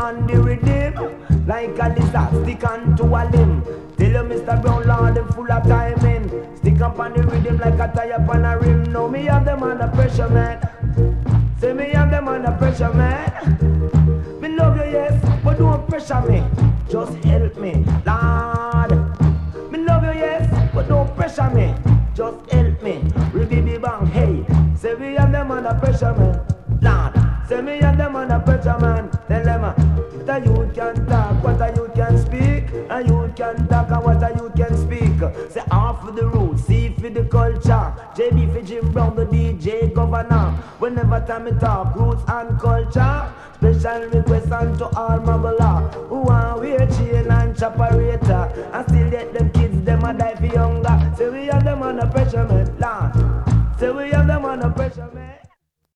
on the rhythm. Like a lizard, stick onto a limb. Tell you Mr. Brown Lord, them full of timing. Stick up on the rhythm like a tire on a rim. No, me have them under pressure, man. Say me have them under pressure, man. Me love you, yes, but don't pressure me. Just help me, Lord. Me love you, yes, but don't pressure me. Just help me. Ribbidi bang, hey. Say we have them under pressure, man. Lord. Say me have them under pressure, man. Tell them, what a youth can talk, what a youth can speak. A youth can talk and what a youth can speak. Say half for the roots, C for the culture. JB for Jim Brown, the DJ governor. Whenever time me talk, roots and culture. Special request unto all muggler who want wear chain and choperator. And still let them kids, them a die for younger. Say we have them under pressure, man. Lord. Say we have them under pressure, man.